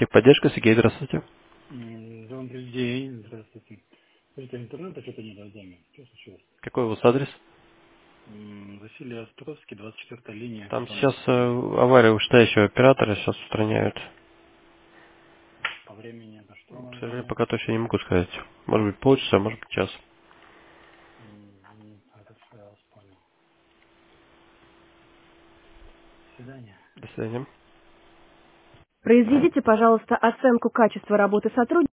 Техподдержка, Сергей, здравствуйте. Добрый день, здравствуйте. Скажите, интернета что-то нет в доме? Что случилось? Какой у вас адрес? Василий Островский, 24-я линия, Там дом сейчас 29. авария у вышестоящего оператора, сейчас устраняют. По времени это что у К нас сожалению, займет? пока точно не могу сказать. Может быть полчаса, может быть час. Хорошо, я вас понял. До свидания. До свидания. Произведите, пожалуйста, оценку качества работы сотрудника.